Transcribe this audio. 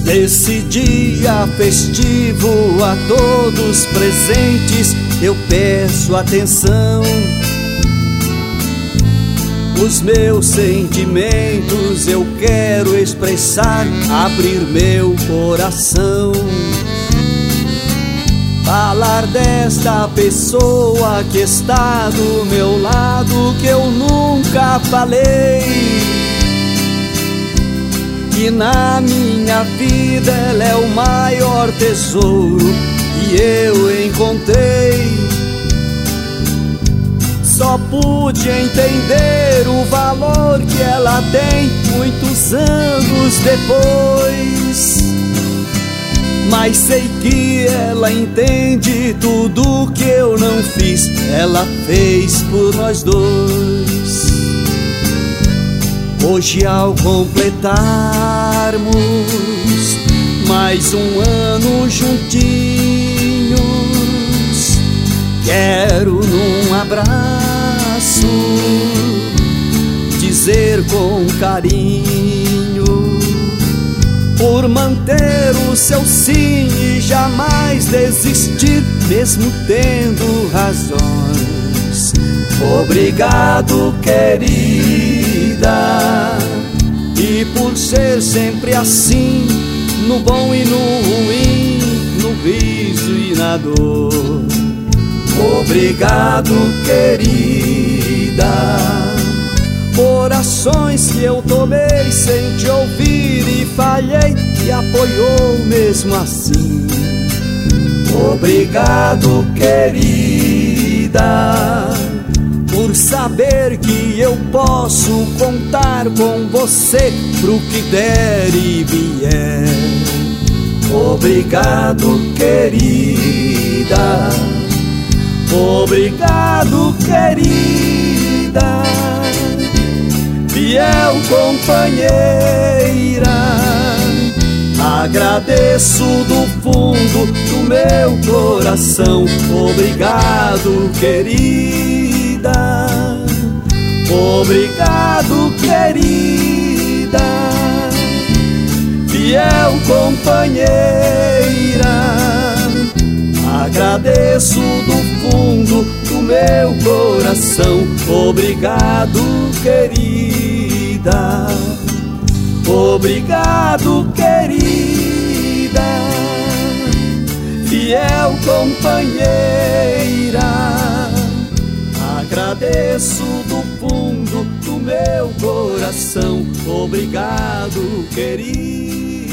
Nesse dia festivo a todos presentes eu peço atenção. Os meus sentimentos eu quero expressar, abrir meu coração. Falar desta pessoa que está do meu lado, que eu nunca falei. Que na minha vida ela é o maior tesouro que eu encontrei. Só pude entender o valor que ela tem muitos anos depois. Mas sei que ela entende tudo que eu não fiz, ela fez por nós dois. Hoje, ao completarmos mais um ano juntinhos, quero num abraço dizer com carinho, por manter o seu sim e jamais desistir, mesmo tendo razões. Obrigado, querida, e por ser sempre assim, no bom e no ruim, no riso e na dor. Obrigado, querida, por ações que eu tomei sem te ouvir e falhei, e apoiou mesmo assim. Obrigado, querida, por saber que eu posso contar com você pro que der e vier. Obrigado, querida, obrigado, querida, fiel companheira. Agradeço do fundo do meu coração. Obrigado, querida, obrigado, querida, fiel companheira. Agradeço do fundo do meu coração. Obrigado, querida, obrigado, querida, fiel companheira. Agradeço do fundo do meu coração. Obrigado, querida.